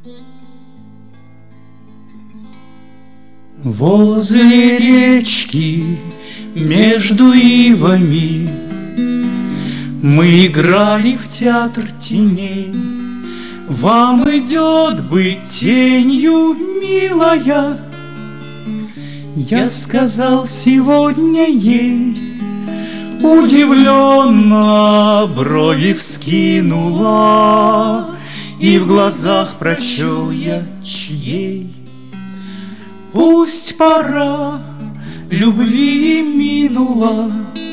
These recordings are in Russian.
Возле речки между ивами мы играли в театр теней. Вам идет быть тенью, милая, я сказал сегодня ей. Удивленно брови вскинула, и в глазах прочел я чьей. Пусть пора любви минула,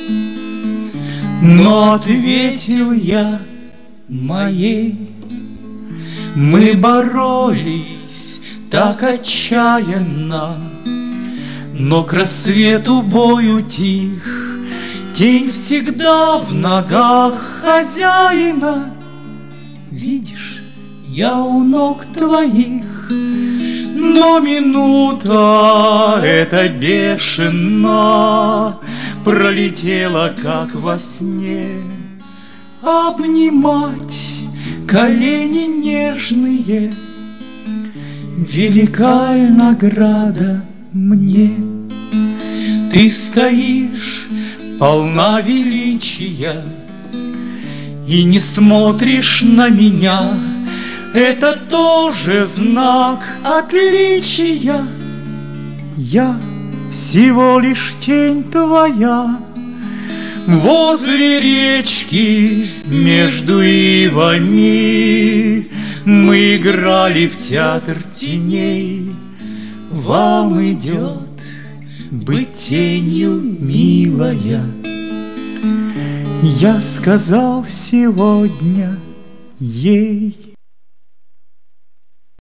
но ответил я моей. Мы боролись так отчаянно, но к рассвету бой утих. Тень всегда в ногах хозяина. Видишь, я у ног твоих, но минута эта бешено пролетела, как во сне. Обнимать колени нежные велика ль награда мне. Ты стоишь полна величия и не смотришь на меня. Это тоже знак отличия. Я всего лишь тень твоя. Возле речки между ивами мы играли в театр теней. Вам идет быть тенью, милая, я сказал сегодня ей.